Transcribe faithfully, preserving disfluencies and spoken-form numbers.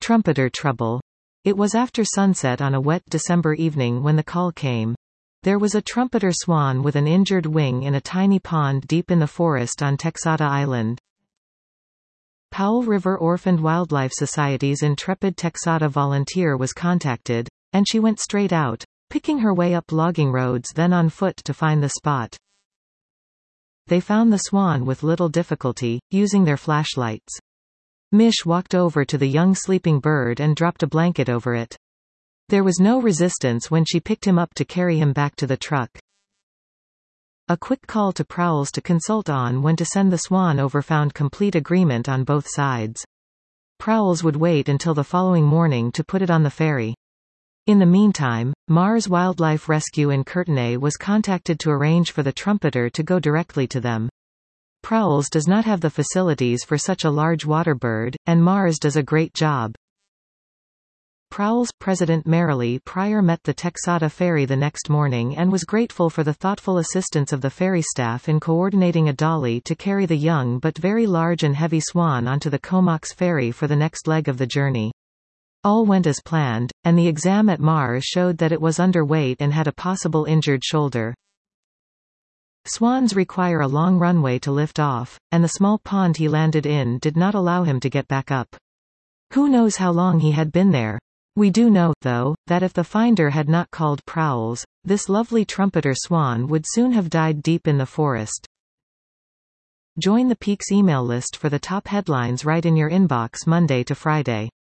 Trumpeter trouble. It was after sunset on a wet December evening when the call came. There was a trumpeter swan with an injured wing in a tiny pond deep in the forest on Texada Island. Powell River Orphaned Wildlife Society's intrepid Texada volunteer was contacted, and she went straight out, picking her way up logging roads then on foot to find the spot. They found the swan with little difficulty, using their flashlights. Mish walked over to the young sleeping bird and dropped a blanket over it. There was no resistance when she picked him up to carry him back to the truck. A quick call to Prowls to consult on when to send the swan over found complete agreement on both sides. Prowls would wait until the following morning to put it on the ferry. In the meantime, Mars Wildlife Rescue in Courtenay was contacted to arrange for the trumpeter to go directly to them. Prowls does not have the facilities for such a large water bird, and Mars does a great job. Prowls President Marilee Pryor met the Texada ferry the next morning and was grateful for the thoughtful assistance of the ferry staff in coordinating a dolly to carry the young but very large and heavy swan onto the Comox ferry for the next leg of the journey. All went as planned, and the exam at Mars showed that it was underweight and had a possible injured shoulder. Swans require a long runway to lift off, and the small pond he landed in did not allow him to get back up. Who knows how long he had been there? We do know, though, that if the finder had not called Prowls, this lovely trumpeter swan would soon have died deep in the forest. Join the Peaks email list for the top headlines right in your inbox Monday to Friday.